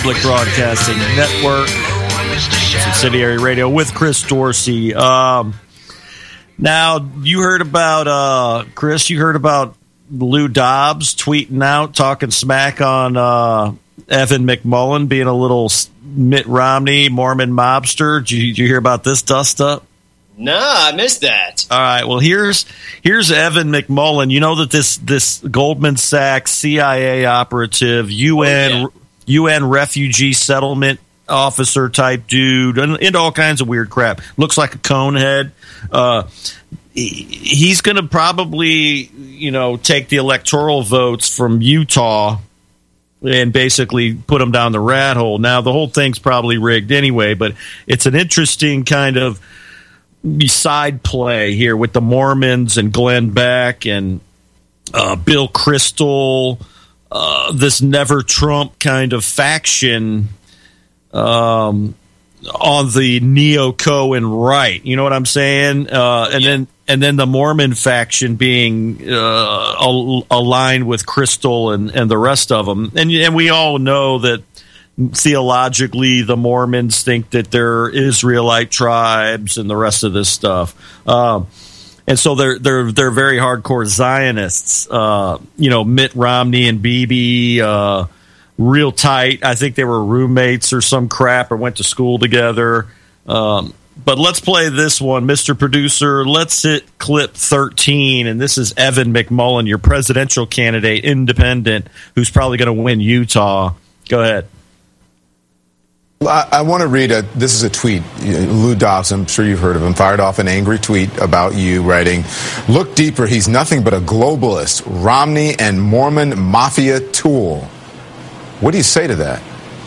Public Broadcasting Network, subsidiary radio with Chris Dorsey. Now, you heard about, Chris, you heard about Lou Dobbs tweeting out, talking smack on Evan McMullin being a little Mitt Romney Mormon mobster. Did you hear about this dust up? No, I missed that. All right. Well, here's Evan McMullin. You know that this Goldman Sachs CIA operative, UN refugee settlement officer type dude, into all kinds of weird crap. Looks like a cone head. He's going to probably, take the electoral votes from Utah and basically put them down the rat hole. Now, the whole thing's probably rigged anyway, but it's an interesting kind of side play here with the Mormons and Glenn Beck and Bill Kristol, this Never Trump kind of faction on the neo-Cohen right. You know what I'm saying? And then the Mormon faction being aligned with Kristol and the rest of them. And we all know that theologically the Mormons think that they're Israelite tribes and the rest of this stuff. And so they're very hardcore Zionists. Mitt Romney and Bibi, real tight. I think they were roommates or some crap or went to school together. But let's play this one, Mr. Producer. Let's hit clip 13, and this is Evan McMullin, your presidential candidate, independent, who's probably going to win Utah. Go ahead. I want to read this is a tweet. Lou Dobbs, I'm sure you've heard of him, fired off an angry tweet about you, writing, "Look deeper, he's nothing but a globalist, Romney and Mormon mafia tool." What do you say to that?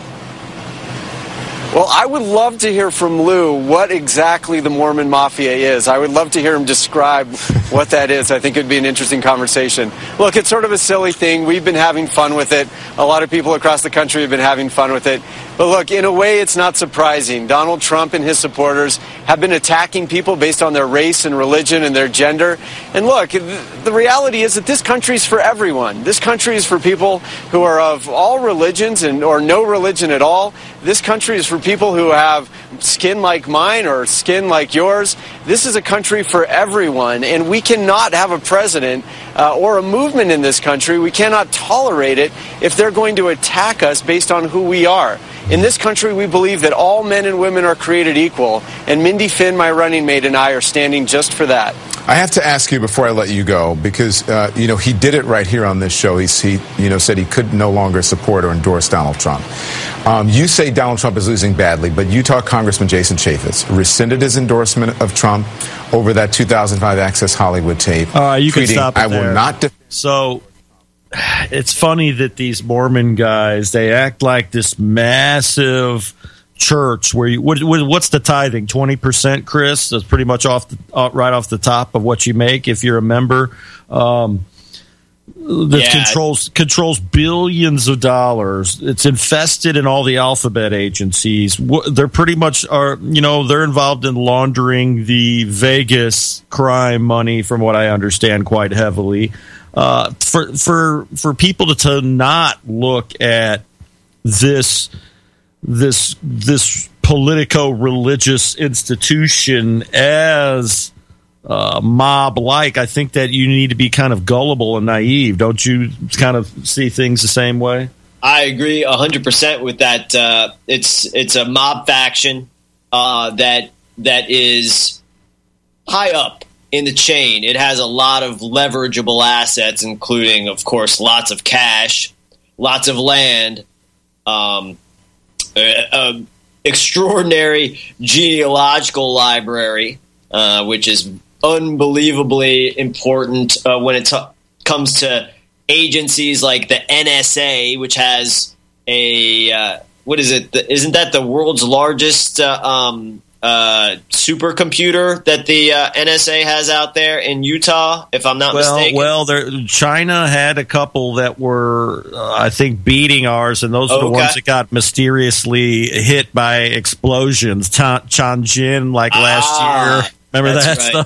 Well, I would love to hear from Lou what exactly the Mormon Mafia is. I would love to hear him describe what that is. I think it would be an interesting conversation. Look, it's sort of a silly thing. We've been having fun with it. A lot of people across the country have been having fun with it. But look, in a way, it's not surprising. Donald Trump and his supporters have been attacking people based on their race and religion and their gender. And look, the reality is that this country is for everyone. This country is for people who are of all religions or no religion at all. This country is for people who have skin like mine or skin like yours. This is a country for everyone, and we cannot have a president or a movement in this country. We cannot tolerate it if they're going to attack us based on who we are. In this country, we believe that all men and women are created equal, and Mindy Finn, my running mate, and I are standing just for that. I have to ask you before I let you go, because he did it right here on this show. He said he could no longer support or endorse Donald Trump. You say Donald Trump is losing badly, but Utah Congressman Jason Chaffetz rescinded his endorsement of Trump over that 2005 Access Hollywood tape. You can stop it I will not. So it's funny that these Mormon guys, they act like this massive church where what's the tithing? 20%, Chris? That's pretty much right off the top of what you make if you're a member. That controls billions of dollars. It's infested in all the alphabet agencies. They're pretty much they're involved in laundering the Vegas crime money, from what I understand, quite heavily. For people to not look at this politico-religious institution as mob-like, I think that you need to be kind of gullible and naive. Don't you kind of see things the same way? I agree 100% with that. It's a mob faction that is high up in the chain. It has a lot of leverageable assets, including, of course, lots of cash, lots of land, extraordinary genealogical library, which is unbelievably important when it comes to agencies like the NSA, which has a what is it? Isn't that the world's largest supercomputer that the NSA has out there in Utah, if I'm not mistaken? Well, China had a couple that were, I think, beating ours, and those are the ones that got mysteriously hit by explosions. Tianjin, like last year. Remember that stuff?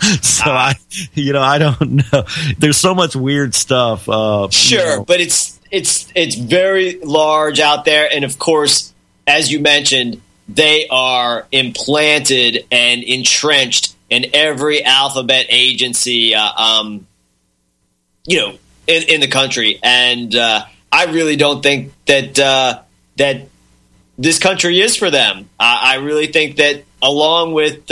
I don't know. There's so much weird stuff. Sure, but it's it's very large out there, and of course, as you mentioned, they are implanted and entrenched in every alphabet agency, in the country. And I really don't think that that this country is for them. I really think that along with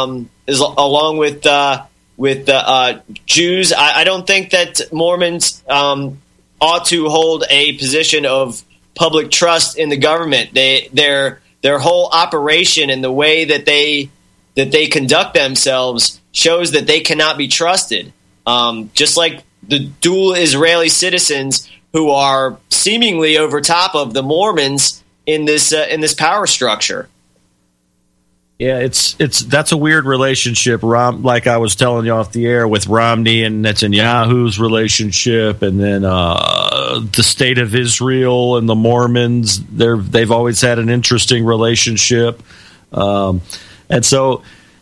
Jews, I don't think that Mormons ought to hold a position of public trust in the government. Their whole operation and the way that they conduct themselves shows that they cannot be trusted. Just like the dual Israeli citizens who are seemingly over top of the Mormons in this power structure. Yeah, that's a weird relationship. Like I was telling you off the air, with Romney and Netanyahu's relationship, and then the state of Israel and the Mormons. They've always had an interesting relationship, and so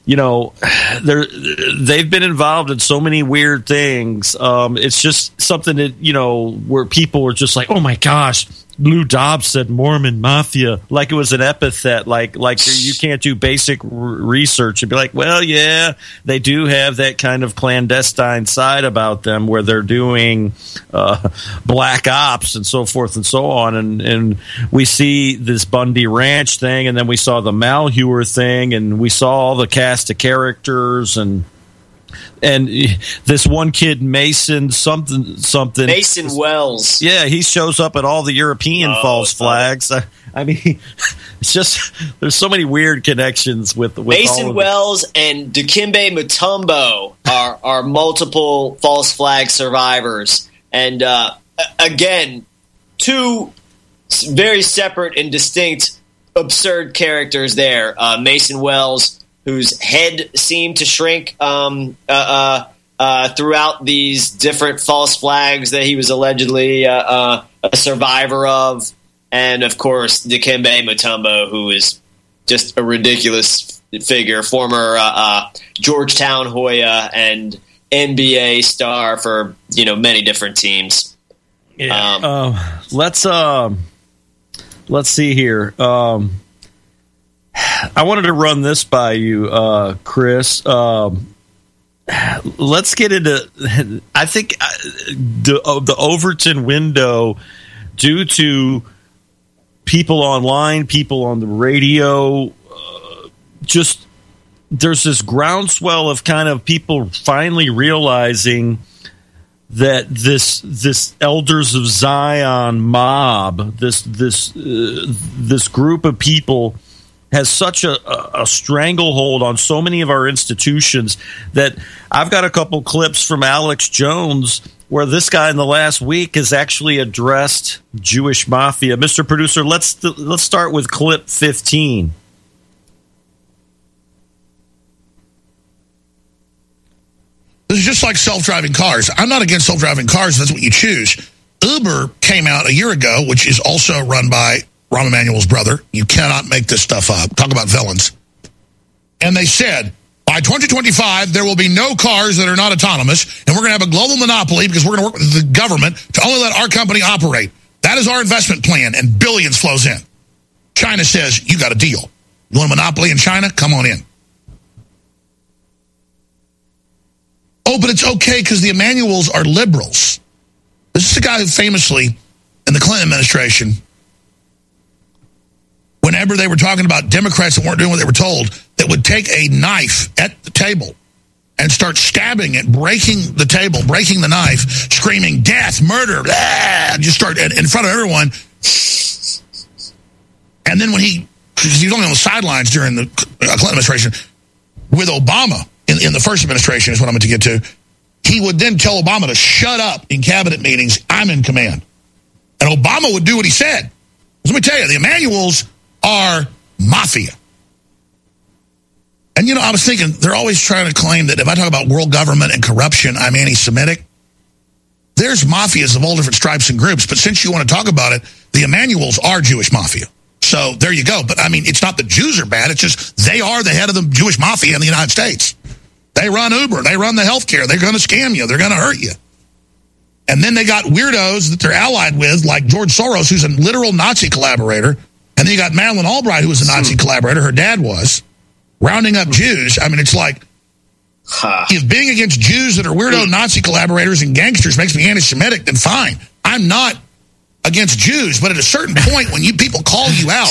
they've been involved in so many weird things. It's just something that where people are just like, oh my gosh. Lou Dobbs said Mormon Mafia, like it was an epithet, like you can't do basic research and be like, well, yeah, they do have that kind of clandestine side about them where they're doing black ops and so forth and so on. And we see this Bundy Ranch thing, and then we saw the Malheur thing, and we saw all the cast of characters and this one kid, Mason Wells. Yeah, he shows up at all the European false flags. I mean, it's just there's so many weird connections with Mason Wells and Dikembe Mutombo are multiple false flag survivors, and again, two very separate and distinct absurd characters there. Mason Wells, whose head seemed to shrink throughout these different false flags that he was allegedly a survivor of. And, of course, Dikembe Mutombo, who is just a ridiculous figure, former Georgetown Hoya and NBA star for, many different teams. Yeah. Let's see here. I wanted to run this by you, Chris. Let's get into. I think the Overton window, due to people online, people on the radio, just there's this groundswell of kind of people finally realizing that this Elders of Zion mob, this group of people, has such a stranglehold on so many of our institutions that I've got a couple clips from Alex Jones where this guy in the last week has actually addressed Jewish mafia. Mr. Producer, let's start with clip 15. This is just like self-driving cars. I'm not against self-driving cars. That's what you choose. Uber came out a year ago, which is also run by Rahm Emanuel's brother. You cannot make this stuff up. Talk about villains. And they said, by 2025, there will be no cars that are not autonomous, and we're going to have a global monopoly because we're going to work with the government to only let our company operate. That is our investment plan, and billions flows in. China says, you got a deal. You want a monopoly in China? Come on in. Oh, but it's okay because the Emanuels are liberals. This is a guy who famously, in the Clinton administration, whenever they were talking about Democrats that weren't doing what they were told, that would take a knife at the table and start stabbing it, breaking the table, breaking the knife, screaming, death, murder, blah, just start in front of everyone. And then when he was only on the sidelines during the Clinton administration, with Obama, in the first administration is what I'm going to get to, he would then tell Obama to shut up in cabinet meetings. I'm in command. And Obama would do what he said. Let me tell you, the Emanuels are mafia. And, I was thinking, they're always trying to claim that if I talk about world government and corruption, I'm anti-Semitic. There's mafias of all different stripes and groups, but since you want to talk about it, the Emanuels are Jewish mafia. So there you go. But, it's not the Jews are bad. It's just they are the head of the Jewish mafia in the United States. They run Uber. They run the healthcare. They're going to scam you. They're going to hurt you. And then they got weirdos that they're allied with, like George Soros, who's a literal Nazi collaborator. And then you got Madeleine Albright, who was a Nazi collaborator. Her dad was. Rounding up Jews. I mean, it's like, if being against Jews that are weirdo Nazi collaborators and gangsters makes me anti-Semitic, then fine. I'm not against Jews, but at a certain point, when people call you out,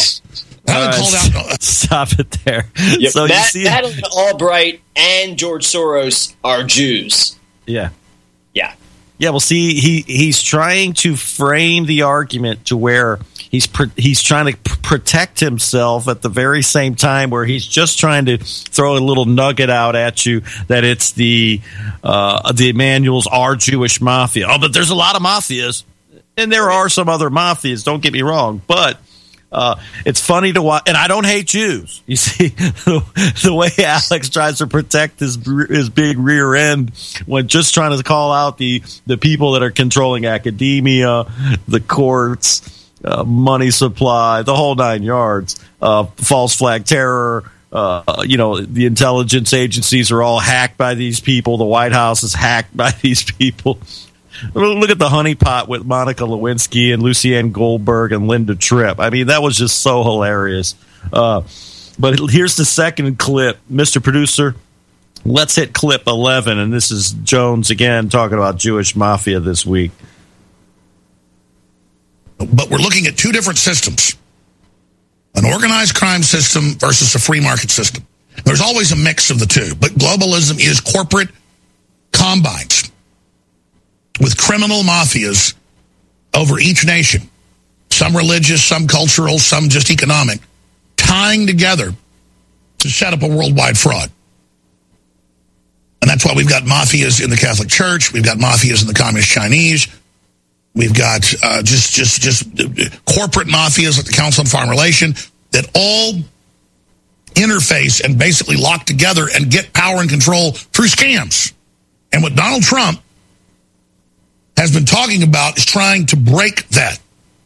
stop it there. Yep. So Madeleine Albright and George Soros are Jews. Yeah. Yeah. Yeah, well, see, he's trying to frame the argument to where he's trying to protect himself at the very same time where he's just trying to throw a little nugget out at you that it's the Emanuels are Jewish mafia. Oh, but there's a lot of mafias, and there are some other mafias. Don't get me wrong, but it's funny to watch, and I don't hate Jews. You see, the way Alex tries to protect his big rear end when just trying to call out the people that are controlling academia, the courts, money supply, the whole 9 yards, false flag terror. The intelligence agencies are all hacked by these people. The White House is hacked by these people. Look at the honeypot with Monica Lewinsky and Lucianne Goldberg and Linda Tripp. I mean, that was just so hilarious. But here's the second clip. Mr. Producer, let's hit clip 11. And this is Jones again talking about Jewish mafia this week. But we're looking at two different systems. An organized crime system versus a free market system. There's always a mix of the two. But globalism is corporate combines with criminal mafias over each nation, some religious, some cultural, some just economic, tying together to set up a worldwide fraud. And that's why we've got mafias in the Catholic Church, we've got mafias in the Communist Chinese, we've got just corporate mafias like the Council on Foreign Relations that all interface and basically lock together and get power and control through scams. And what Donald Trump has been talking about is trying to break that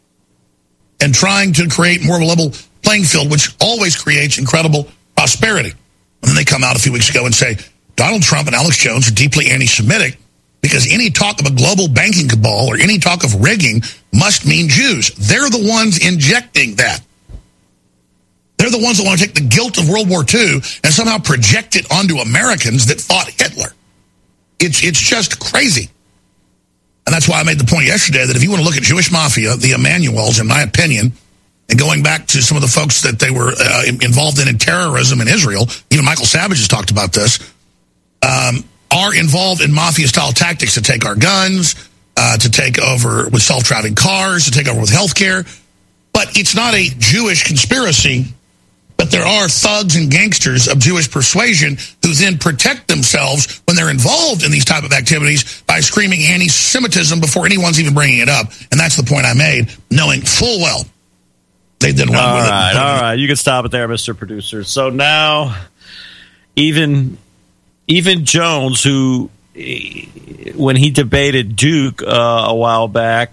and trying to create more of a level playing field, which always creates incredible prosperity. And then they come out a few weeks ago and say, Donald Trump and Alex Jones are deeply anti-Semitic because any talk of a global banking cabal or any talk of rigging must mean Jews. They're the ones injecting that. They're the ones that want to take the guilt of World War II and somehow project it onto Americans that fought Hitler. It's just crazy. And that's why I made the point yesterday that if you want to look at Jewish mafia, the Emanuels, in my opinion, and going back to some of the folks that they were involved in terrorism in Israel, even Michael Savage has talked about this, are involved in mafia-style tactics to take our guns, to take over with self-driving cars, to take over with healthcare. But it's not a Jewish conspiracy, but there are thugs and gangsters of Jewish persuasion who then protect themselves when they're involved in these type of activities by screaming anti-Semitism before anyone's even bringing it up. And that's the point I made, knowing full well they didn't run with it. All right. You can stop it there, Mr. Producer. So now even Jones, who when he debated Duke a while back,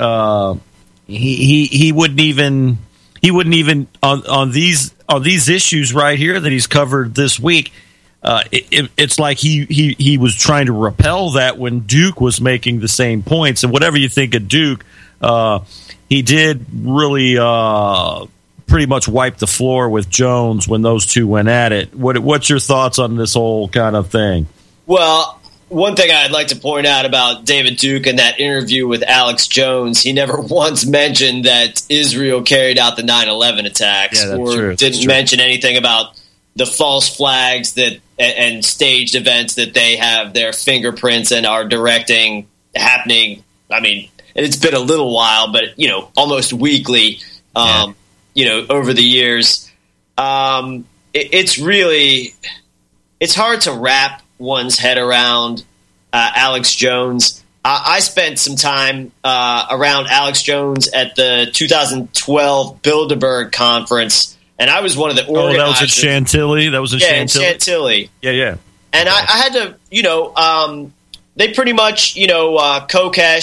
he wouldn't even on these issues right here that he's covered this week. It's like he was trying to repel that when Duke was making the same points. And whatever you think of Duke, he did really pretty much wipe the floor with Jones when those two went at it. What's your thoughts on this whole kind of thing? Well, one thing I'd like to point out about David Duke and that interview with Alex Jones, he never once mentioned that Israel carried out the 9/11 attacks, didn't mention anything about the false flags that and staged events that they have their fingerprints and are directing happening. I mean, it's been a little while, but almost weekly. Over the years, it's hard to wrap one's head around Alex Jones. I spent some time around Alex Jones at the 2012 Bilderberg conference, and I was one of the organizers. That was at Chantilly? That was in Chantilly? Chantilly. Yeah. And I had to, they pretty much, Kokesh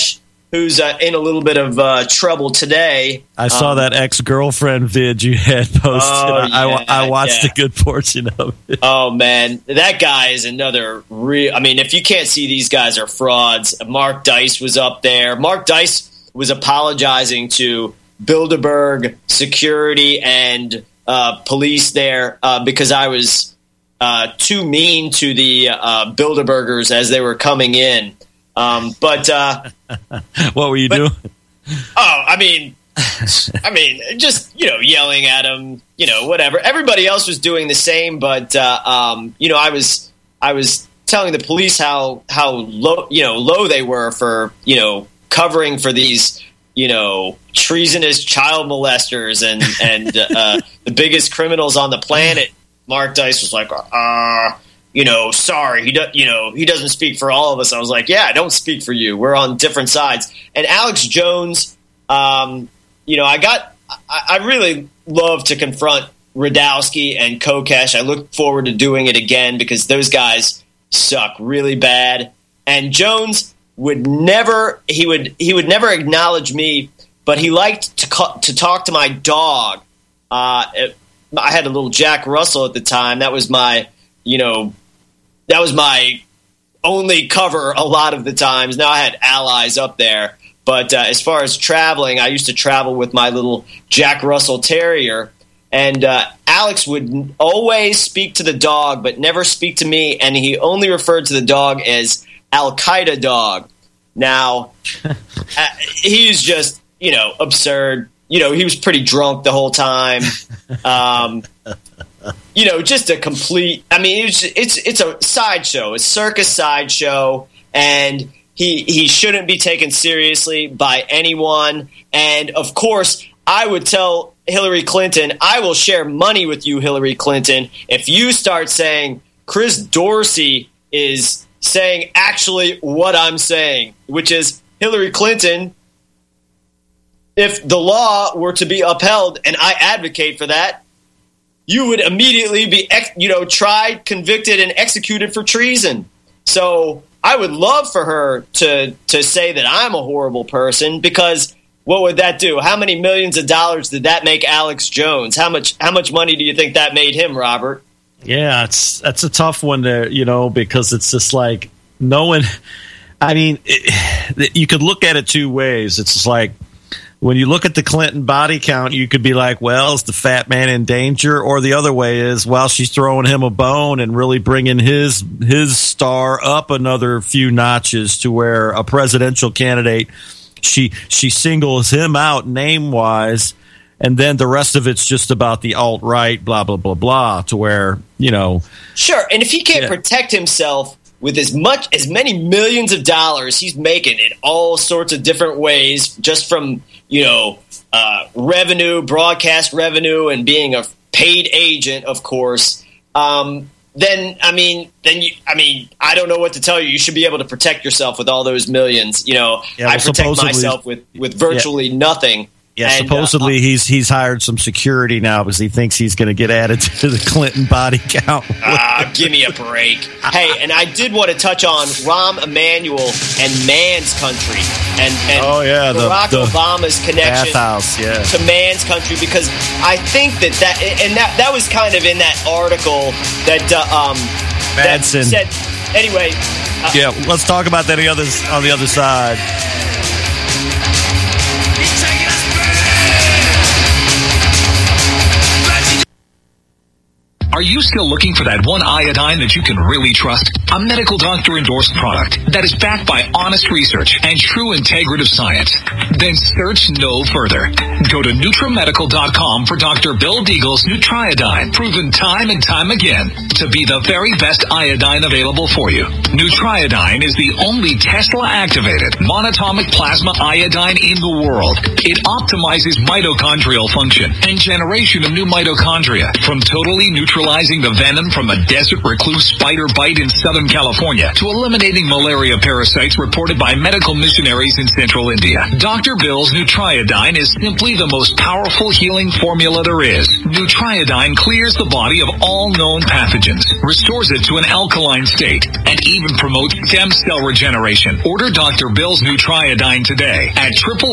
who's in a little bit of trouble today. I saw that ex-girlfriend vid you had posted. I watched a good portion of it. Oh, man. That guy is another real... I mean, if you can't see these guys are frauds, Mark Dice was up there. Mark Dice was apologizing to Bilderberg security and police there because I was too mean to the Bilderbergers as they were coming in. But what were you doing? Oh, I mean, just, yelling at them, whatever. Everybody else was doing the same, but I was telling the police how low they were for, covering for these, treasonous child molesters and the biggest criminals on the planet. Mark Dice was like, sorry, he doesn't speak for all of us. I was like, yeah, I don't speak for you. We're on different sides. And Alex Jones, I really love to confront Radowski and Kokesh. I look forward to doing it again because those guys suck really bad. And Jones would never acknowledge me, but he liked to talk to my dog. I had a little Jack Russell at the time. That was my only cover a lot of the times. Now I had allies up there. But as far as traveling, I used to travel with my little Jack Russell Terrier. And Alex would always speak to the dog, but never speak to me. And he only referred to the dog as Al-Qaeda dog. Now, he's just, absurd. He was pretty drunk the whole time. Just a complete, it's a sideshow, a circus sideshow, and he shouldn't be taken seriously by anyone. And of course, I would tell Hillary Clinton, I will share money with you, Hillary Clinton, if you start saying Chris Dorsey is saying actually what I'm saying, which is, Hillary Clinton, if the law were to be upheld, and I advocate for that, you would immediately be, tried, convicted, and executed for treason. So I would love for her to say that I'm a horrible person, because what would that do? How many millions of dollars did that make Alex Jones? How much money do you think that made him, Robert? Yeah, that's a tough one to, because it's just like no one. I mean, you could look at it two ways. It's just like, when you look at the Clinton body count, you could be like, well, is the fat man in danger? Or the other way is, well, she's throwing him a bone and really bringing his star up another few notches to where a presidential candidate, she singles him out name-wise, and then the rest of it's just about the alt-right, blah, blah, blah, blah, to where, Sure, and if he can't protect himself with as many millions of dollars he's making in all sorts of different ways, just from revenue, broadcast revenue, and being a paid agent, of course, then I don't know what to tell you. You should be able to protect yourself with all those millions. I protect myself with virtually nothing. Yeah, and, supposedly he's hired some security now because he thinks he's going to get added to the Clinton body count. Give me a break. Hey, and I did want to touch on Rahm Emanuel and Man's Country and Barack Obama's connection to Man's Country, because I think that was kind of in that article that Madsen said. Anyway, let's talk about that on the other side. Are you still looking for that one iodine that you can really trust? A medical doctor endorsed product that is backed by honest research and true integrative science? Then search no further. Go to NutriMedical.com for Dr. Bill Deagle's Nutriodine, proven time and time again to be the very best iodine available for you. Nutriodine is the only Tesla-activated monatomic plasma iodine in the world. It optimizes mitochondrial function and generation of new mitochondria from totally neutralized neutralizing the venom from a desert recluse spider bite in Southern California to eliminating malaria parasites reported by medical missionaries in Central India. Dr. Bill's Nutriodine is simply the most powerful healing formula there is. Nutriodine clears the body of all known pathogens, restores it to an alkaline state, and even promotes stem cell regeneration. Order Dr. Bill's Nutriodine today at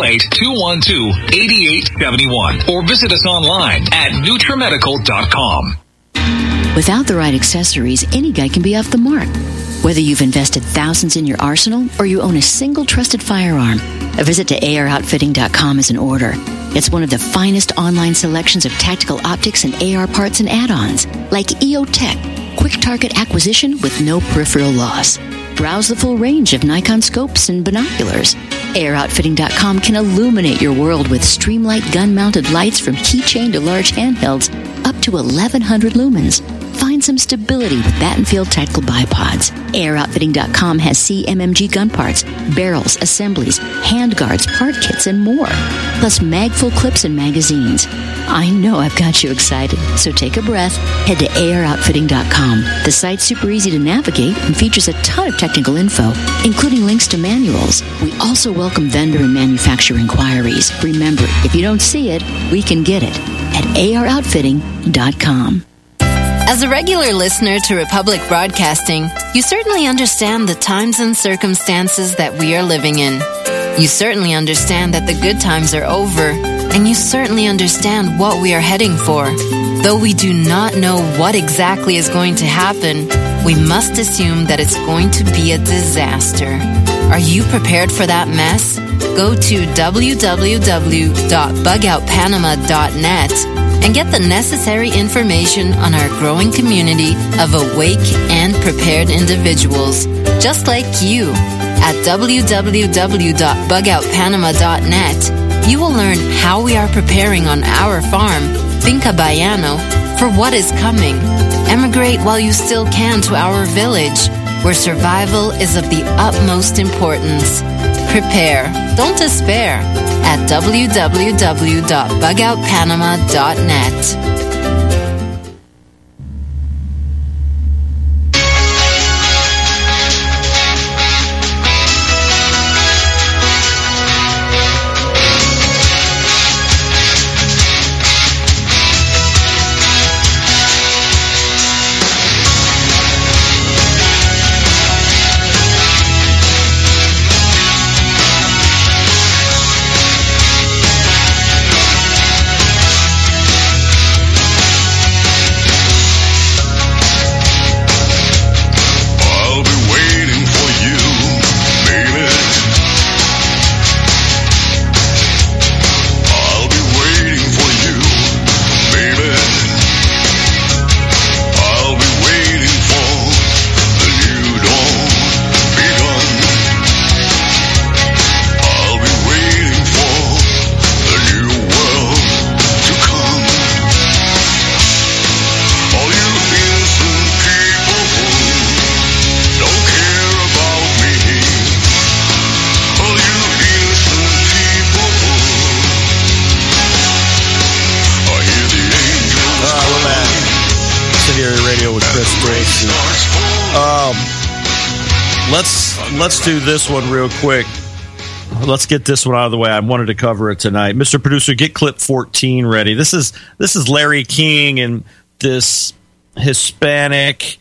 888-212-8871 or visit us online at NutriMedical.com. Without the right accessories, any guy can be off the mark. Whether you've invested thousands in your arsenal or you own a single trusted firearm, a visit to AROutfitting.com is in order. It's one of the finest online selections of tactical optics and AR parts and add-ons, like EOTech, quick target acquisition with no peripheral loss. Browse the full range of Nikon scopes and binoculars. AROutfitting.com can illuminate your world with Streamlight gun-mounted lights from keychain to large handhelds, up to 1,100 lumens. Find some stability with Battenfield Tactical Bipods. AROutfitting.com has CMMG gun parts, barrels, assemblies, handguards, part kits, and more. Plus mag-full clips and magazines. I know I've got you excited, so take a breath. Head to AROutfitting.com. The site's super easy to navigate and features a ton of technical info, including links to manuals. We also welcome vendor and manufacturer inquiries. Remember, if you don't see it, we can get it at AROutfitting.com. As a regular listener to Republic Broadcasting, you certainly understand the times and circumstances that we are living in. You certainly understand that the good times are over, and you certainly understand what we are heading for. Though we do not know what exactly is going to happen, we must assume that it's going to be a disaster. Are you prepared for that mess? Go to www.bugoutpanama.net and get the necessary information on our growing community of awake and prepared individuals, just like you. At www.bugoutpanama.net, you will learn how we are preparing on our farm, Finca Bayano, for what is coming. Emigrate while you still can to our village, where survival is of the utmost importance. Prepare, don't despair, at www.bugoutpanama.net. Let's do this one real quick. Let's get this one out of the way. I wanted to cover it tonight. Mr. Producer, get clip 14 ready. This is Larry King and this Hispanic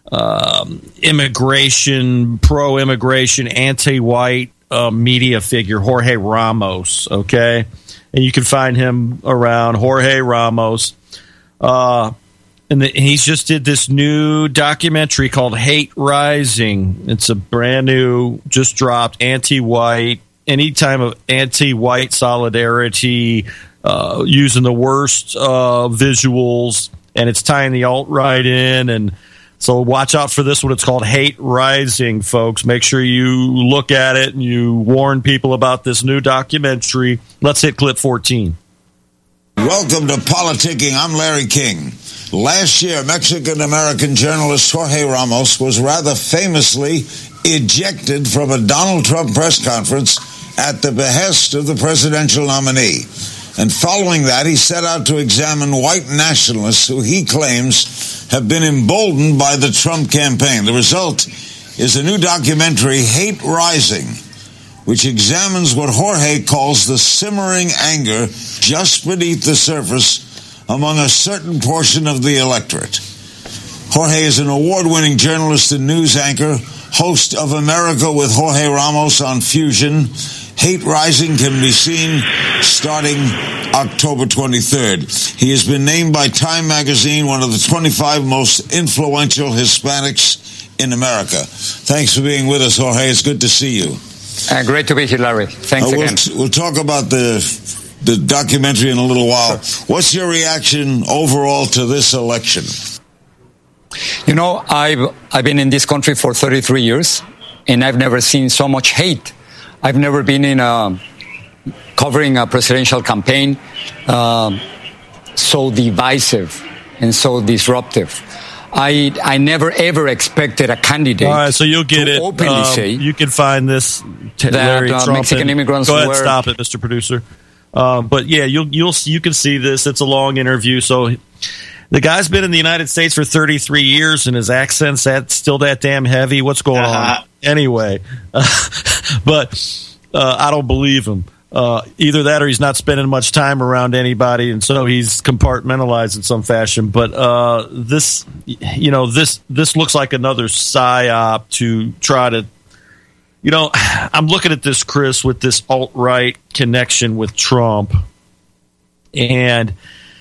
immigration, pro-immigration, anti-white media figure, Jorge Ramos, okay? And you can find him around Jorge Ramos. And he's just did this new documentary called Hate Rising. It's a brand new, just dropped, anti-white, any time of anti-white solidarity, using the worst visuals, and it's tying the alt-right in. And so watch out for this one. It's called Hate Rising, folks. Make sure you look at it and you warn people about this new documentary. Let's hit clip 14. Welcome to Politicking. I'm Larry King. Last year, Mexican-American journalist Jorge Ramos was rather famously ejected from a Donald Trump press conference at the behest of the presidential nominee. And following that, he set out to examine white nationalists who he claims have been emboldened by the Trump campaign. The result is a new documentary, Hate Rising, which examines what Jorge calls the simmering anger just beneath the surface among a certain portion of the electorate. Jorge is an award-winning journalist and news anchor, host of America with Jorge Ramos on Fusion. Hate Rising can be seen starting October 23rd. He has been named by Time magazine one of the 25 most influential Hispanics in America. Thanks for being with us, Jorge. It's good to see you. Great to be here, Larry. Thanks again. We'll talk about the documentary in a little while. What's your reaction overall to this election? You know, I've been in this country for 33 years, and I've never seen so much hate. I've never been in covering a presidential campaign so divisive and so disruptive. I never ever expected a candidate. All right, so you'll get to it. Openly say you can find this. Larry that Trump Mexican immigrants go ahead, were. Stop it, Mr. Producer. But yeah, you can see this. It's a long interview. So the guy's been in the United States for 33 years, and his accent's still that damn heavy. What's going on? Anyway, but I don't believe him. Either that or he's not spending much time around anybody, and so he's compartmentalized in some fashion. But this looks like another psyop to try to, I'm looking at this, Chris, with this alt-right connection with Trump. And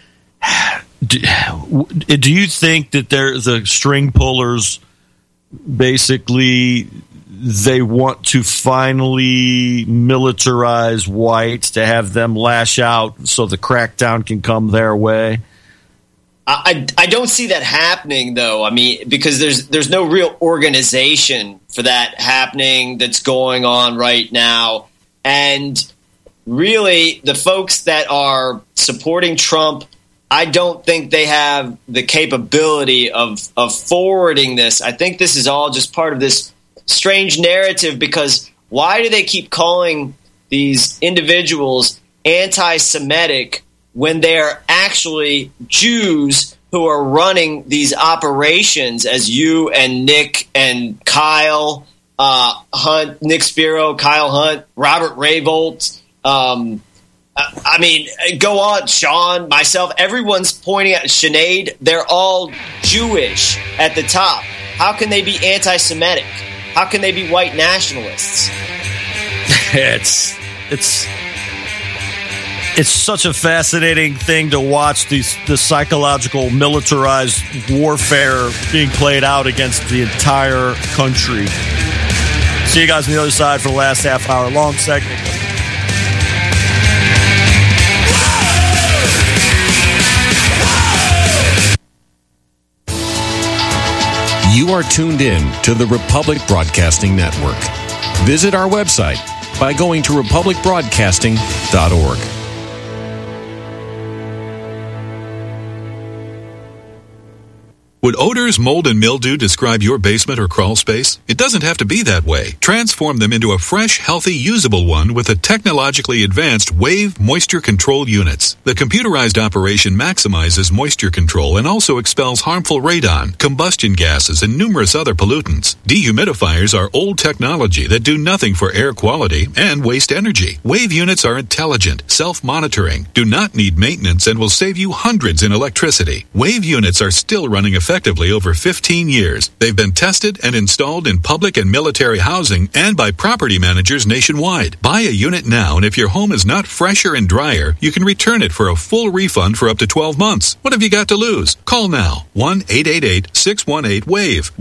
do you think that the string pullers basically they want to finally militarize whites to have them lash out so the crackdown can come their way? I don't see that happening, though. I mean, because there's no real organization for that happening that's going on right now. And really, the folks that are supporting Trump, I don't think they have the capability of forwarding this. I think this is all just part of this strange narrative, because why do they keep calling these individuals anti-Semitic when they're actually Jews who are running these operations, as you and Nick and Kyle Hunt, Nick Spiro, Kyle Hunt, Robert Raybould, I mean, go on, Sean, myself, everyone's pointing at Sinead. They're all Jewish at the top. How can they be anti-Semitic? How can they be white nationalists? It's such a fascinating thing to watch the psychological militarized warfare being played out against the entire country. See you guys on the other side for the last half-hour long segment. You are tuned in to the Republic Broadcasting Network. Visit our website by going to republicbroadcasting.org. Would odors, mold, and mildew describe your basement or crawl space? It doesn't have to be that way. Transform them into a fresh, healthy, usable one with the technologically advanced Wave Moisture Control Units. The computerized operation maximizes moisture control and also expels harmful radon, combustion gases, and numerous other pollutants. Dehumidifiers are old technology that do nothing for air quality and waste energy. Wave units are intelligent, self-monitoring, do not need maintenance, and will save you hundreds in electricity. Wave units are still running effectively over 15 years. They've been tested and installed in public and military housing and by property managers nationwide. Buy a unit now, and if your home is not fresher and drier, you can return it for a full refund for up to 12 months. What have you got to lose? Call now. 1-888-618-WAVE.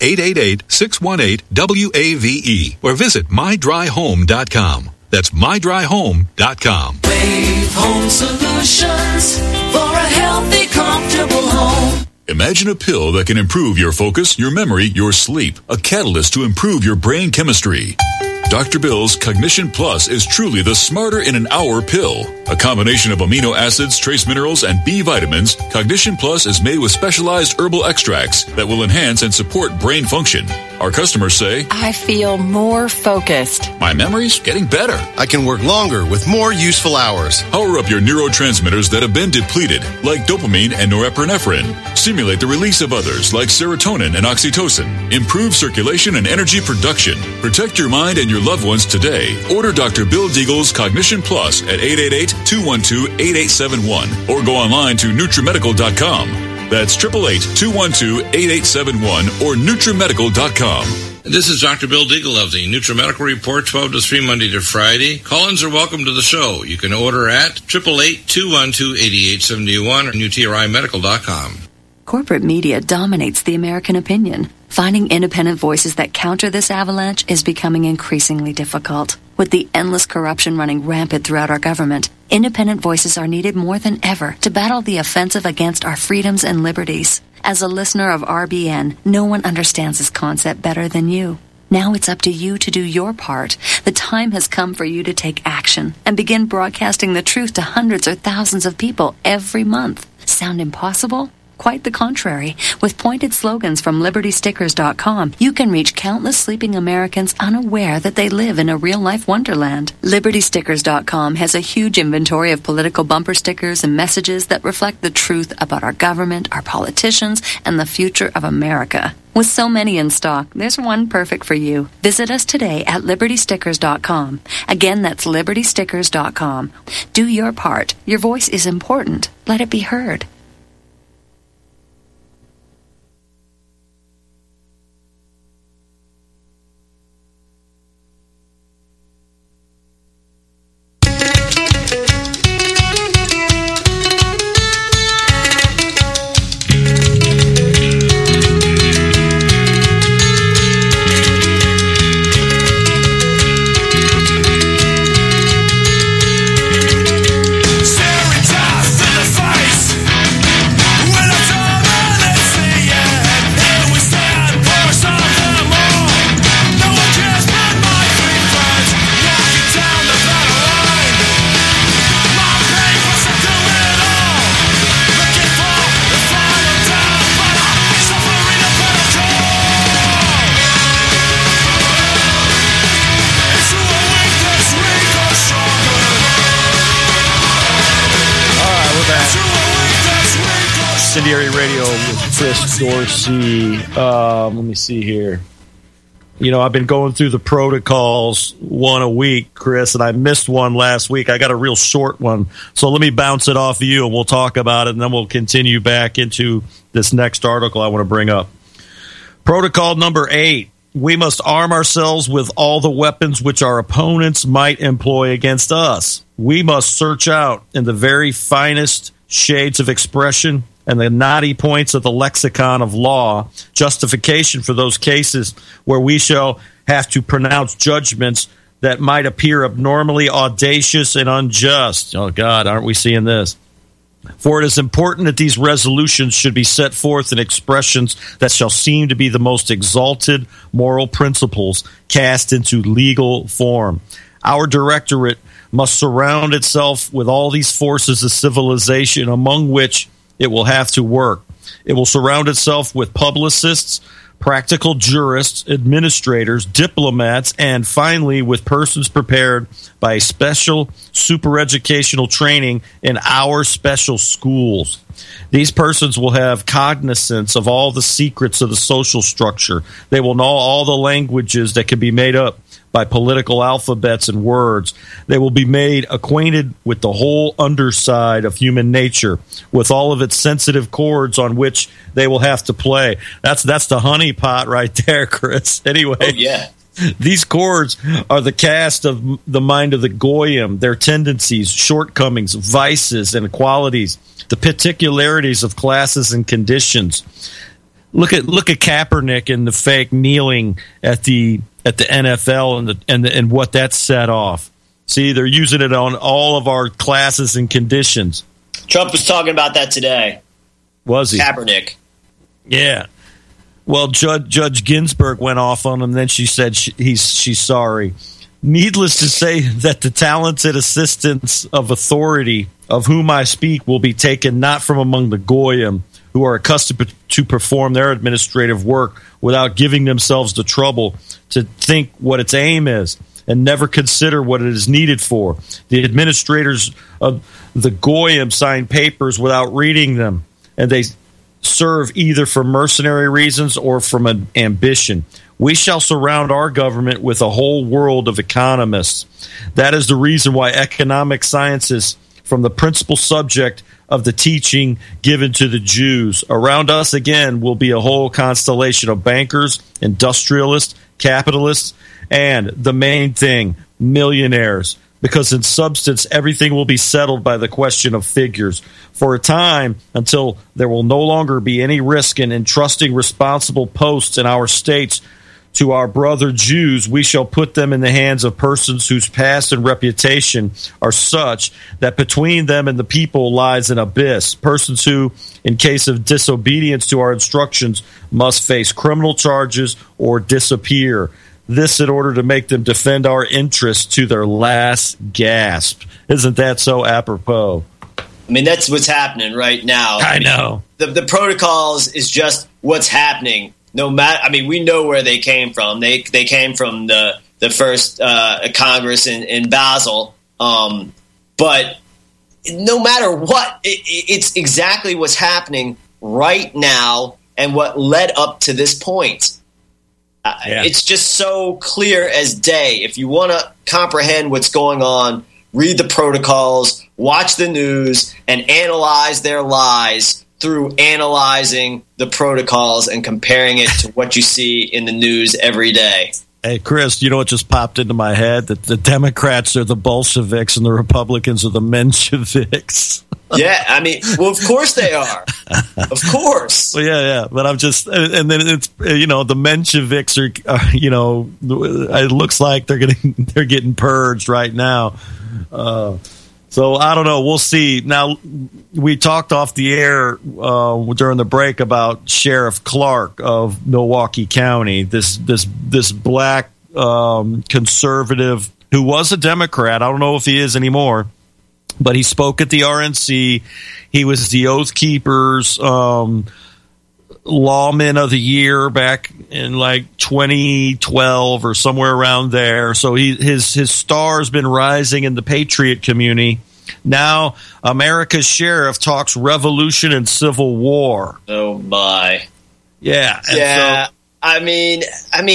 1-888-618-WAVE. Or visit mydryhome.com. That's mydryhome.com. Wave Home Solutions for a healthy, comfortable home. Imagine a pill that can improve your focus, your memory, your sleep. A catalyst to improve your brain chemistry. Dr. Bill's Cognition Plus is truly the smarter in an hour pill. A combination of amino acids, trace minerals, and B vitamins, Cognition Plus is made with specialized herbal extracts that will enhance and support brain function. Our customers say, I feel more focused. My memory's getting better. I can work longer with more useful hours. Power up your neurotransmitters that have been depleted, like dopamine and norepinephrine. Stimulate the release of others, like serotonin and oxytocin. Improve circulation and energy production. Protect your mind and your loved ones today. Order Dr. Bill Deagle's Cognition Plus at 888-212-8871 or go online to NutriMedical.com. That's 888-212-8871 or NutriMedical.com. This is Dr. Bill Deagle of the NutriMedical Report, 12 to 3, Monday to Friday. Call-ins are welcome to the show. You can order at 888-212-8871 or NutriMedical.com. Corporate media dominates the American opinion. Finding independent voices that counter this avalanche is becoming increasingly difficult. With the endless corruption running rampant throughout our government, independent voices are needed more than ever to battle the offensive against our freedoms and liberties. As a listener of RBN, no one understands this concept better than you. Now it's up to you to do your part. The time has come for you to take action and begin broadcasting the truth to hundreds or thousands of people every month. Sound impossible? Quite the contrary. With pointed slogans from LibertyStickers.com, you can reach countless sleeping Americans unaware that they live in a real-life wonderland. LibertyStickers.com has a huge inventory of political bumper stickers and messages that reflect the truth about our government, our politicians, and the future of America. With so many in stock, there's one perfect for you. Visit us today at LibertyStickers.com. Again, that's LibertyStickers.com. Do your part. Your voice is important. Let it be heard. Incendiary Radio with Chris Dorsey. Let me see here. You know, I've been going through the protocols one a week, Chris, and I missed one last week. I got a real short one. So let me bounce it off of you, and we'll talk about it, and then we'll continue back into this next article I want to bring up. Protocol number 8. We must arm ourselves with all the weapons which our opponents might employ against us. We must search out in the very finest shades of expression and the knotty points of the lexicon of law justification for those cases where we shall have to pronounce judgments that might appear abnormally audacious and unjust. Oh, God, aren't we seeing this? For it is important that these resolutions should be set forth in expressions that shall seem to be the most exalted moral principles cast into legal form. Our directorate must surround itself with all these forces of civilization among which it will have to work. It will surround itself with publicists, practical jurists, administrators, diplomats, and finally with persons prepared by a special super-educational training in our special schools. These persons will have cognizance of all the secrets of the social structure. They will know all the languages that can be made up by political alphabets and words. They will be made acquainted with the whole underside of human nature, with all of its sensitive chords on which they will have to play. That's the honeypot right there, Chris. Anyway. Oh, yeah. These chords are the cast of the mind of the Goyim, their tendencies, shortcomings, vices, and qualities, the particularities of classes and conditions. Look at Kaepernick and the fake kneeling at the NFL and what that set off. See, they're using it on all of our classes and conditions. Trump was talking about that today. Was he? Kaepernick. Yeah. Well, Judge Ginsburg went off on him. Then she said she's sorry. Needless to say that the talented assistants of authority of whom I speak will be taken not from among the Goyim, who are accustomed to perform their administrative work without giving themselves the trouble to think what its aim is and never consider what it is needed for. The administrators of the Goyim sign papers without reading them, and they serve either for mercenary reasons or from an ambition. We shall surround our government with a whole world of economists. That is the reason why economic sciences, from the principal subject of the teaching given to the Jews, around us again will be a whole constellation of bankers, industrialists, capitalists, and the main thing, millionaires. Because in substance, everything will be settled by the question of figures. For a time, until there will no longer be any risk in entrusting responsible posts in our states to our brother Jews, we shall put them in the hands of persons whose past and reputation are such that between them and the people lies an abyss. Persons who, in case of disobedience to our instructions, must face criminal charges or disappear. This in order to make them defend our interests to their last gasp. Isn't that so apropos? I mean, that's what's happening right now. I know. The protocols is just what's happening. No matter, I mean, we know where they came from. They came from the first Congress in Basel. But no matter what, it's exactly what's happening right now and what led up to this point. It's just so clear as day. If you want to comprehend what's going on, read the protocols, watch the news, and analyze their lies through analyzing the protocols and comparing it to what you see in the news every day. Hey, Chris, you know what just popped into my head? That the Democrats are the Bolsheviks and the Republicans are the Mensheviks. Yeah, I mean, well, of course they are. Of course. Well, yeah. But I'm just, and then it's, the Mensheviks are, it looks like they're getting purged right now. So I don't know. We'll see. Now, we talked off the air during the break about Sheriff Clark of Milwaukee County, this black conservative who was a Democrat. I don't know if he is anymore, but he spoke at the RNC. He was the Oath Keepers Lawman of the Year back in like 2012 or somewhere around there. So his star has been rising in the patriot community. Now America's sheriff talks revolution and civil war. Oh my. Yeah. Yeah. So, I mean,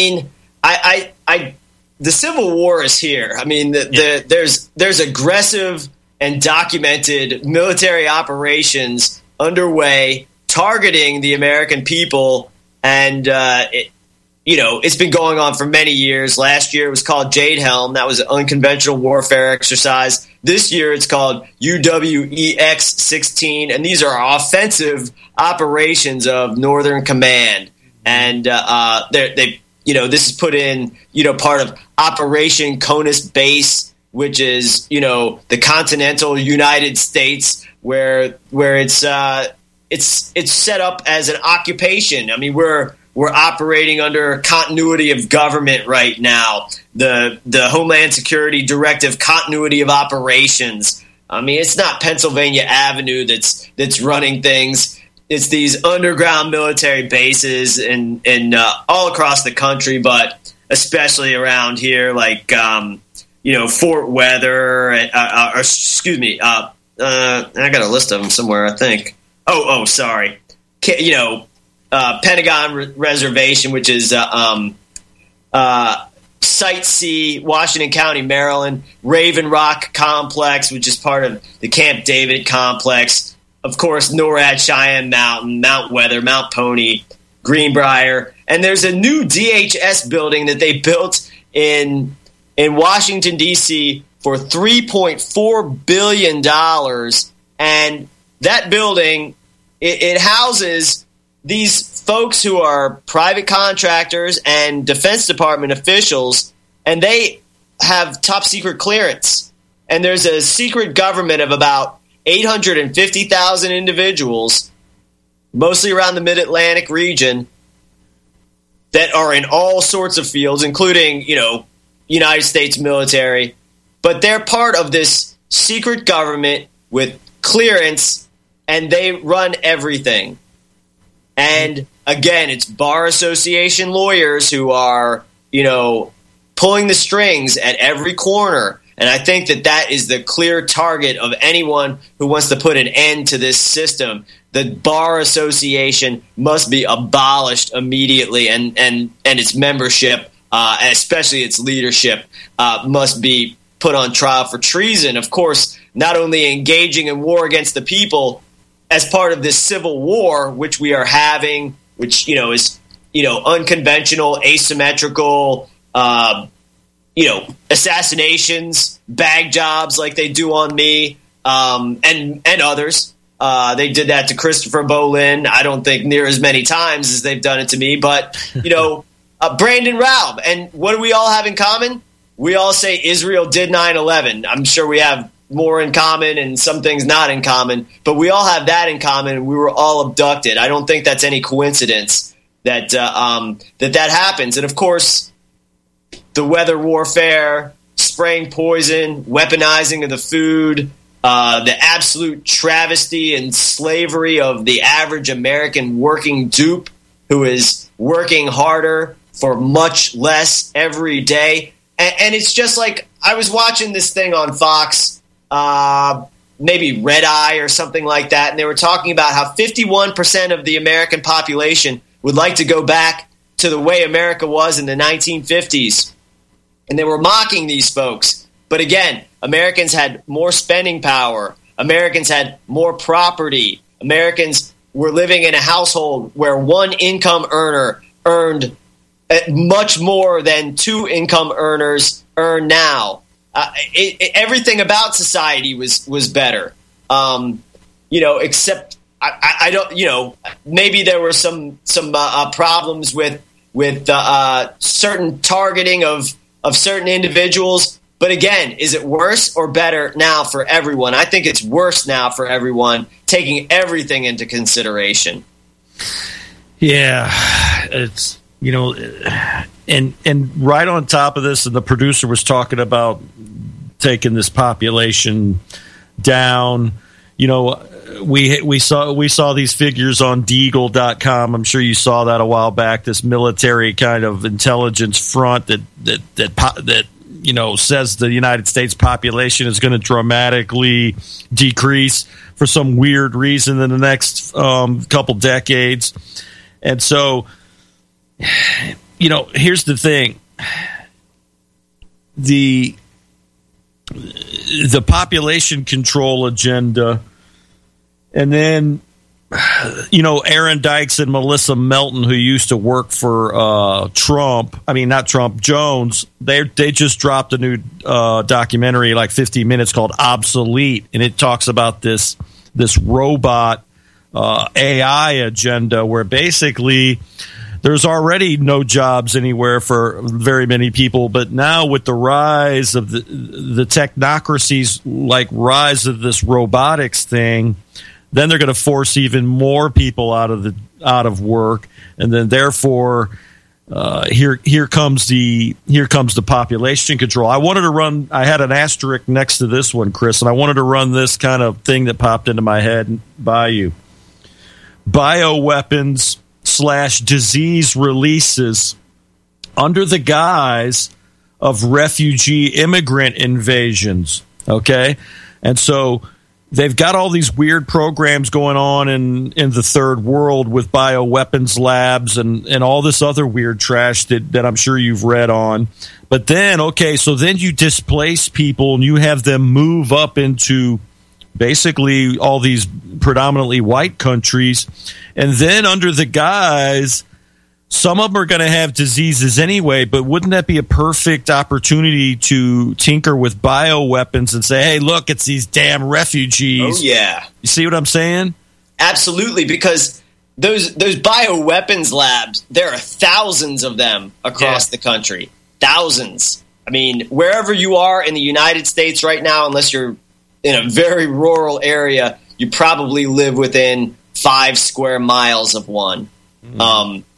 the Civil War is here. I mean, there's aggressive and documented military operations underway targeting the American people, and it's been going on for many years. Last year it was called Jade Helm. That was an unconventional warfare exercise. This year it's called UWEX-16, and these are offensive operations of Northern Command. And this is put in part of Operation Conus Base, which is the continental United States, where it's set up as an occupation. I mean, we're operating under continuity of government right now. The Homeland Security Directive, continuity of operations. I mean, it's not Pennsylvania Avenue that's running things. It's these underground military bases in all across the country, but especially around here, like Fort Weather. I got a list of them somewhere, I think. Sorry. Pentagon Reservation, which is Site C, Washington County, Maryland. Raven Rock Complex, which is part of the Camp David complex. Of course, NORAD, Cheyenne Mountain, Mount Weather, Mount Pony, Greenbrier. And there's a new DHS building that they built in Washington, D.C. for $3.4 billion. And that building, it houses these folks who are private contractors and Defense Department officials, and they have top secret clearance. And there's a secret government of about 850,000 individuals, mostly around the Mid-Atlantic region, that are in all sorts of fields, including, United States military, but they're part of this secret government with clearance, and they run everything. And again, it's bar association lawyers who are, pulling the strings at every corner. And I think that is the clear target of anyone who wants to put an end to this system. The bar association must be abolished immediately, and its membership, especially its leadership, must be put on trial for treason. Of course, not only engaging in war against the people as part of this civil war, which we are having, which is unconventional, asymmetrical, assassinations, bag jobs like they do on me, and others. They did that to Christopher Bolin. I don't think near as many times as they've done it to me, but Brandon Raub. And what do we all have in common? We all say Israel did 9/11. I'm sure we have more in common and some things not in common, but we all have that in common. We were all abducted. I don't think that's any coincidence that that happens. And of course, the weather warfare, spraying poison, weaponizing of the food, the absolute travesty and slavery of the average American working dupe who is working harder for much less every day. And it's just like, I was watching this thing on Fox, maybe Red Eye or something like that, and they were talking about how 51% of the American population would like to go back to the way America was in the 1950s. And they were mocking these folks. But again, Americans had more spending power. Americans had more property. Americans were living in a household where one income earner earned much more than two income earners earn now. Everything about society was better. Except I don't. Maybe there were some problems with certain targeting of certain individuals. But again, is it worse or better now for everyone? I think it's worse now for everyone, taking everything into consideration. Yeah, it's and right on top of this, and the producer was talking about taking this population down. We saw these figures on Deagle.com. I'm sure you saw that a while back. This military kind of intelligence front that says the United States population is going to dramatically decrease for some weird reason in the next couple decades. And so, here's the thing. The population control agenda, and then Aaron Dykes and Melissa Melton, who used to work for Jones, they just dropped a new documentary, like 15 minutes, called Obsolete, and it talks about this robot AI agenda where basically there's already no jobs anywhere for very many people, but now with the rise of the technocracies, like rise of this robotics thing, then they're going to force even more people out of work, and then therefore here comes the population control. I had an asterisk next to this one, Chris, and I wanted to run this kind of thing that popped into my head by you. Bioweapons / disease releases under the guise of refugee immigrant invasions. Okay, and so they've got all these weird programs going on in the third world with bioweapons labs and all this other weird trash that I'm sure you've read on. But then, so then you displace people and you have them move up into basically all these predominantly white countries. And then under the guise, some of them are going to have diseases anyway, but wouldn't that be a perfect opportunity to tinker with bioweapons and say, hey, look, it's these damn refugees? Oh, yeah. You see what I'm saying? Absolutely, because those bioweapons labs, there are thousands of them across the country. Thousands. I mean, wherever you are in the United States right now, unless you're in a very rural area, you probably live within 5 square miles of one.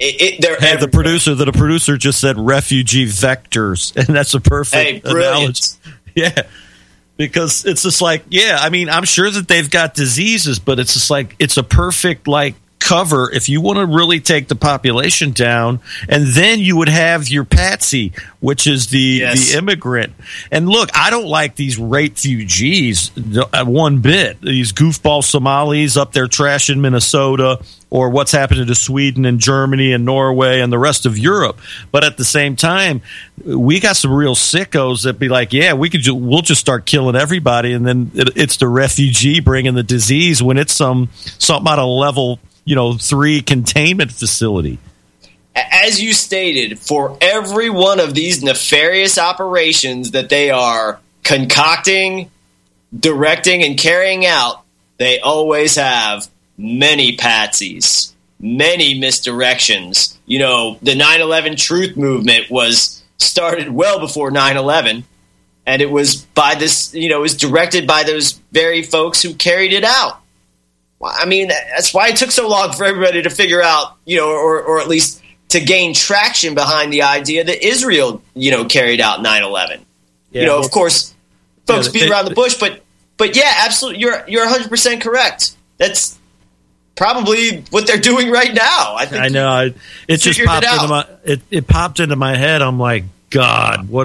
The producer just said refugee vectors, and that's a perfect analogy. Yeah, because it's just like, I mean, I'm sure that they've got diseases, but it's just like it's a perfect cover if you want to really take the population down, and then you would have your patsy, which is the immigrant. And look, I don't like these refugees one bit. These goofball Somalis up there trashing Minnesota, or what's happening to Sweden and Germany and Norway and the rest of Europe. But at the same time, we got some real sickos that be like, we'll just start killing everybody, and then it's the refugee bringing the disease when it's something out of level 3 containment facility. As you stated, for every one of these nefarious operations that they are concocting, directing, and carrying out, they always have many patsies, many misdirections. The 9/11 truth movement was started well before 9/11, and it was by this, it was directed by those very folks who carried it out. I mean, that's why it took so long for everybody to figure out, or at least to gain traction behind the idea that Israel, carried out 9/11. Of course, folks beat around the bush, but yeah, absolutely, you're 100% correct. That's probably what they're doing right now. I know. It just popped into my it popped into my head. I'm like, God, what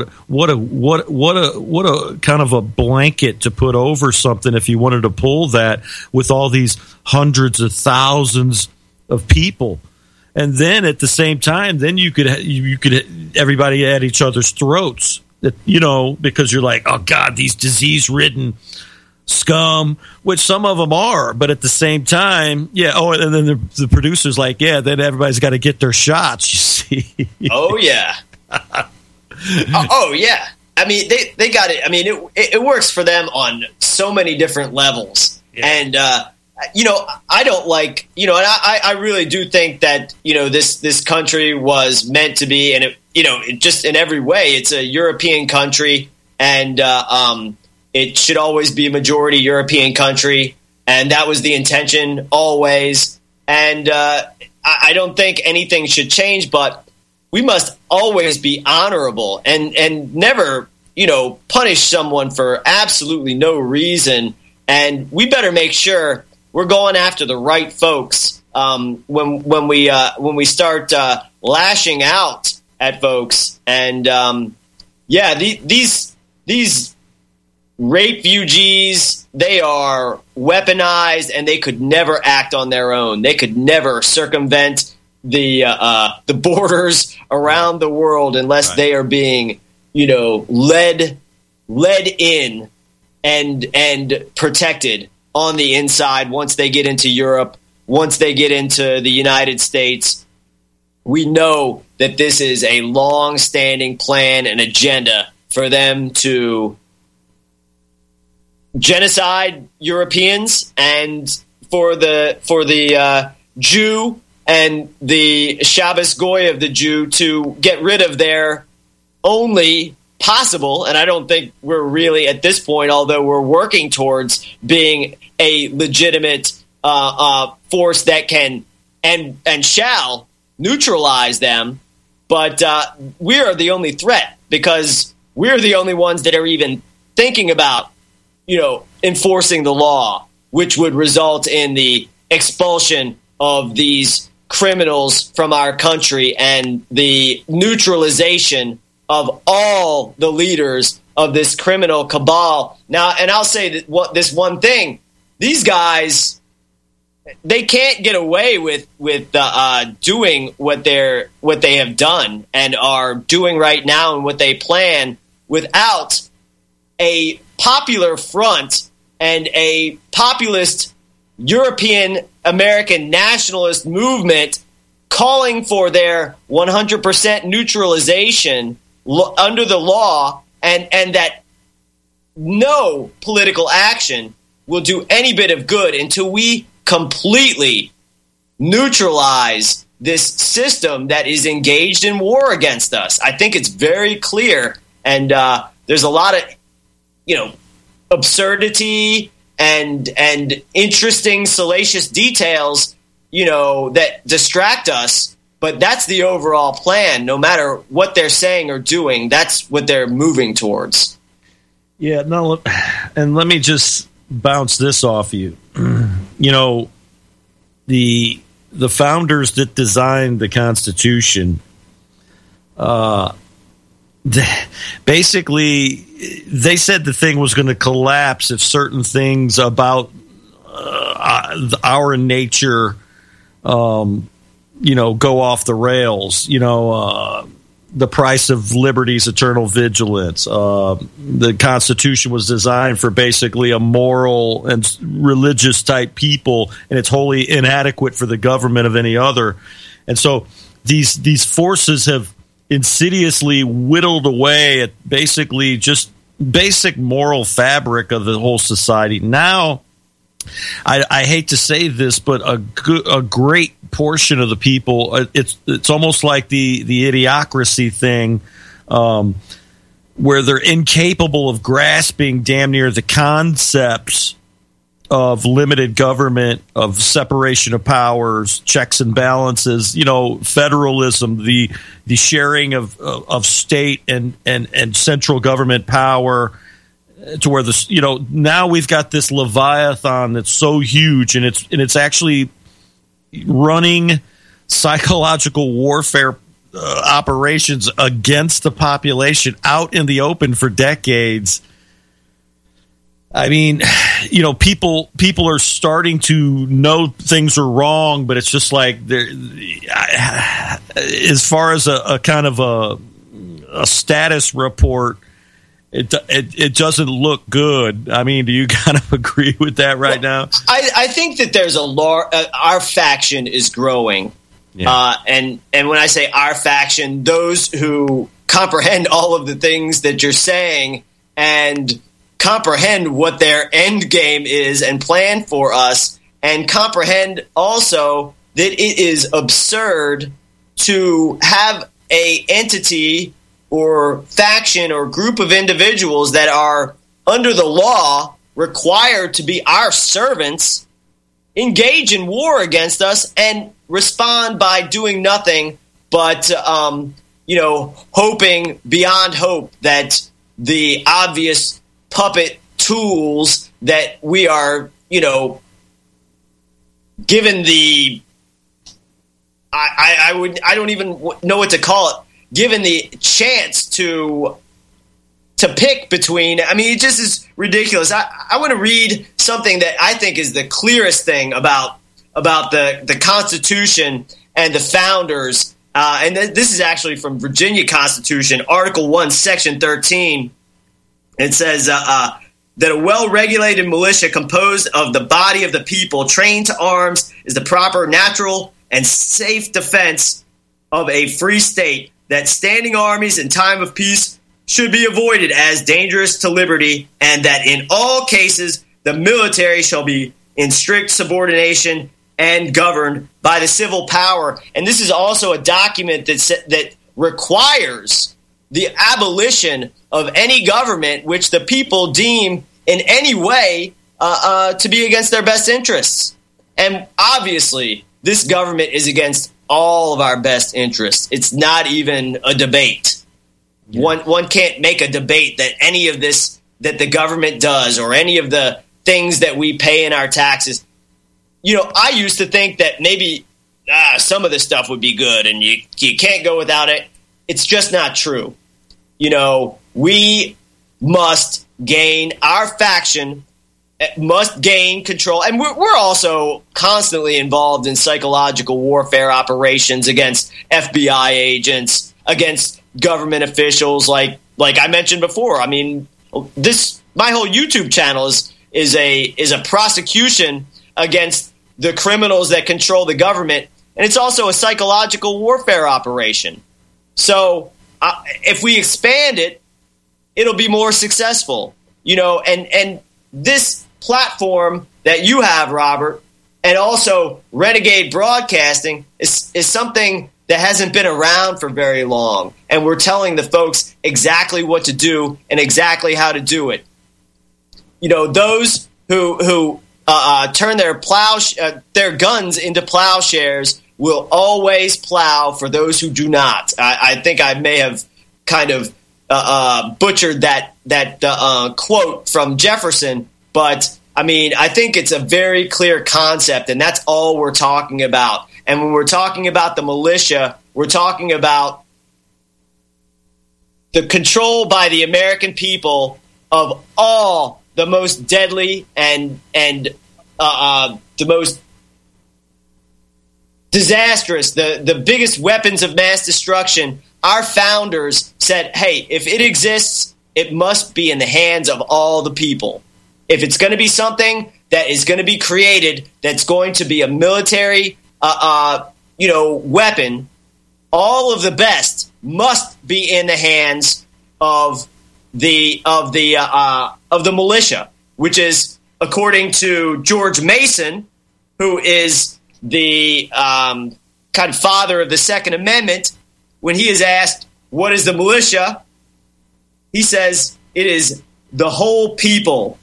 a kind of a blanket to put over something if you wanted to pull that with all these hundreds of thousands of people. And then at the same time, then you could everybody at each other's throats, because you're like, oh God, these disease-ridden scum, which some of them are, but at the same time, and then the producer's like, then everybody's got to get their shots, you see. Oh, yeah. Oh yeah, I mean they got it. I mean it works for them on so many different levels, and I don't like and I really do think that this country was meant to be, and it just in every way it's a European country, and it should always be a majority European country, and that was the intention always, and I don't think anything should change, but we must always be honorable and never, punish someone for absolutely no reason. And we better make sure we're going after the right folks when we start lashing out at folks. And these refugees, they are weaponized, and they could never act on their own. They could never circumvent the borders around the world unless they are being, led in and protected on the inside. Once they get into Europe, once they get into the United States, we know that this is a long-standing plan and agenda for them to genocide Europeans, and for the Jew and the Shabbos Goy of the Jew to get rid of their only possible, and I don't think we're really at this point, although we're working towards being a legitimate force that can and shall neutralize them, but we are the only threat because we're the only ones that are even thinking about, enforcing the law, which would result in the expulsion of these criminals from our country and the neutralization of all the leaders of this criminal cabal. Now, and I'll say that this one thing: these guys, they can't get away with doing what they have done and are doing right now and what they plan without a popular front and a populist European American nationalist movement calling for their 100% neutralization under the law, and that no political action will do any bit of good until we completely neutralize this system that is engaged in war against us. I think it's very clear, and there's a lot of absurdity and interesting, salacious details, that distract us But that's the overall plan. No matter what they're saying or doing, that's what they're moving towards. Yeah, no, and let me just bounce this off you. You know, the founders that designed the Constitution, basically, they said the thing was going to collapse if certain things about our nature, go off the rails. The price of liberty's eternal vigilance. The Constitution was designed for basically a moral and religious type people, and it's wholly inadequate for the government of any other. And so these forces have insidiously whittled away at basically just basic moral fabric of the whole society. Now, I hate to say this, but a great portion of the people, it's almost like the idiocracy thing, where they're incapable of grasping damn near the concepts of limited government, of separation of powers, checks and balances, federalism, the sharing of state and central government power, to where now we've got this Leviathan that's so huge, and it's actually running psychological warfare operations against the population out in the open for decades. I mean, people are starting to know things are wrong, but it's just like as far as a kind of a status report, it doesn't look good. I mean, do you kind of agree with that right now? I think that there's our faction is growing. Yeah. And when I say our faction, those who comprehend all of the things that you're saying and comprehend what their end game is and plan for us, and comprehend also that it is absurd to have a entity or faction or group of individuals that are under the law required to be our servants engage in war against us and respond by doing nothing but hoping beyond hope that the obvious puppet tools that we are given the I don't even know what to call it, given the chance to pick between. I mean, it just is ridiculous. I want to read something that I think is the clearest thing about the Constitution and the founders. And this is actually from Virginia Constitution, Article 1, Section 13. It says that a well-regulated militia composed of the body of the people trained to arms is the proper, natural, and safe defense of a free state, that standing armies in time of peace should be avoided as dangerous to liberty, and that in all cases the military shall be in strict subordination and governed by the civil power. And this is also a document that requires the abolition of any government which the people deem in any way to be against their best interests. And obviously, this government is against all of our best interests. It's not even a debate. Yeah. One can't make a debate that any of this that the government does or any of the things that we pay in our taxes. I used to think that maybe some of this stuff would be good and you can't go without it. It's just not true. We must gain, our faction must gain control. And we're also constantly involved in psychological warfare operations against FBI agents, against government officials, like I mentioned before. I mean, my whole YouTube channel is a prosecution against the criminals that control the government, and it's also a psychological warfare operation. So if we expand it, it'll be more successful. And this platform that you have, Robert, and also Renegade Broadcasting is something that hasn't been around for very long, and we're telling the folks exactly what to do and exactly how to do it. Those who turn their guns into plowshares will always plow for those who do not. I think I may have kind of butchered that quote from Jefferson, but I mean, I think it's a very clear concept, and that's all we're talking about. And when we're talking about the militia, we're talking about the control by the American people of all the most deadly and the most disastrous, the biggest weapons of mass destruction. Our founders said, hey, if it exists, it must be in the hands of all the people. If it's going to be something that is going to be created that's going to be a military weapon, all of the best must be in the hands of the militia, which is, according to George Mason, who is the kind of father of the Second Amendment. When he is asked, what is the militia? He says it is the whole people,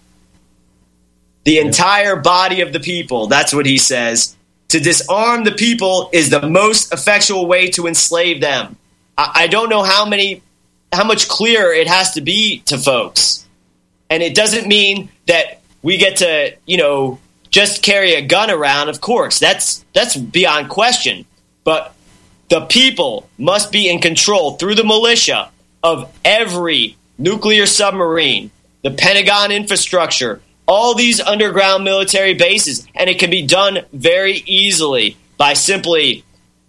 the entire body of the people. That's what he says. To disarm the people is the most effectual way to enslave them. I don't know how much clearer it has to be to folks. And it doesn't mean that we get to, just carry a gun around. Of course, that's beyond question. But the people must be in control through the militia of every nuclear submarine, the Pentagon infrastructure, all these underground military bases. And it can be done very easily by simply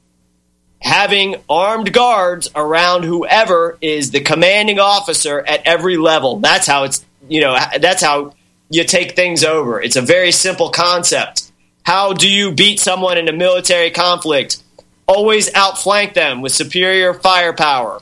having armed guards around whoever is the commanding officer at every level. That's how that's how you take things over. It's a very simple concept. How do you beat someone in a military conflict? Always outflank them with superior firepower.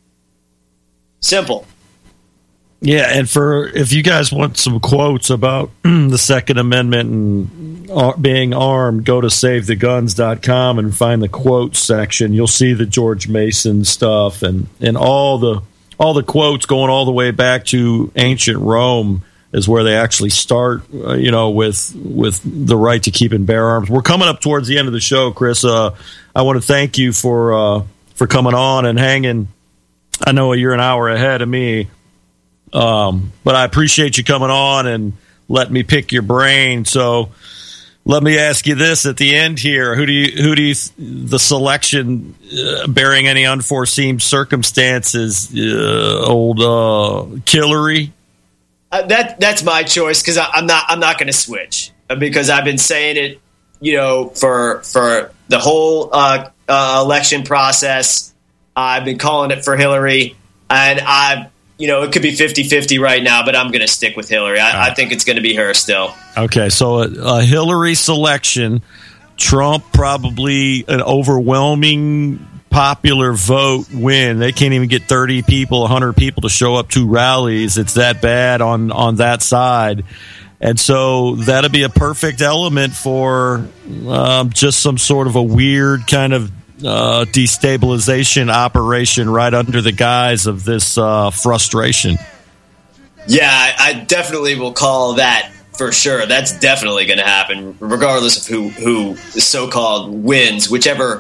Simple. Yeah, and if you guys want some quotes about the Second Amendment and being armed, go to SaveTheGuns.com and find the quotes section. You'll see the George Mason stuff and all the quotes going all the way back to ancient Rome is where they actually start, with the right to keep and bear arms. We're coming up towards the end of the show, Chris. I want to thank you for coming on and hanging. I know you're an hour ahead of me. But I appreciate you coming on and letting me pick your brain. So let me ask you this at the end here: who do you the selection, bearing any unforeseen circumstances, old Hillary? That's my choice because I'm not going to switch because I've been saying it, for the whole election process. I've been calling it for Hillary, and it could be 50-50 right now, but I'm going to stick with Hillary. I think it's going to be her still. Okay, so a Hillary selection, Trump probably an overwhelming popular vote win. They can't even get 30 people, 100 people to show up to rallies. It's that bad on that side. And so that'll be a perfect element for just some sort of a weird kind of destabilization operation right under the guise of this frustration. Yeah, I definitely will call that for sure. That's definitely going to happen, regardless of who the so-called wins. Whichever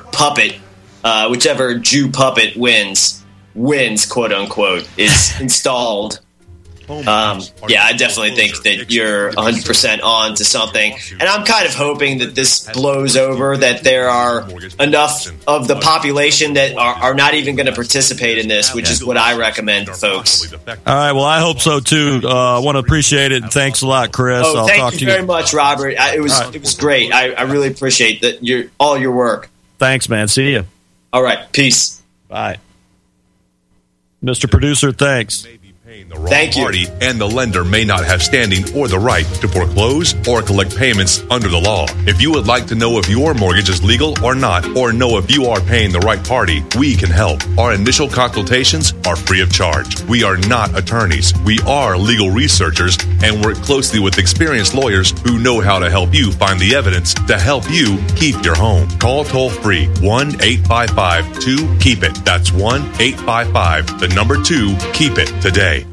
Jew puppet wins, quote unquote, is installed. I definitely think that you're 100% on to something. And I'm kind of hoping that this blows over, that there are enough of the population that are not even going to participate in this, which is what I recommend, folks. All right, well, I hope so, too. I want to appreciate it. Thanks a lot, Chris. I'll thank talk you to very much, Robert. It was great. I really appreciate all your work. Thanks, man. See you. All right, peace. Bye. Mr. Producer, thanks. Thank you. Party and the lender may not have standing or the right to foreclose or collect payments under the law. If you would like to know if your mortgage is legal or not, or know if you are paying the right party, we can help. Our initial consultations are free of charge. We are not attorneys. We are legal researchers and work closely with experienced lawyers who know how to help you find the evidence to help you keep your home. Call toll free 1-855-2-KEEP-IT. That's 1-855-2-KEEP-IT today.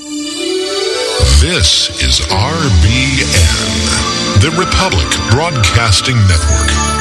This is RBN, the Republic Broadcasting Network.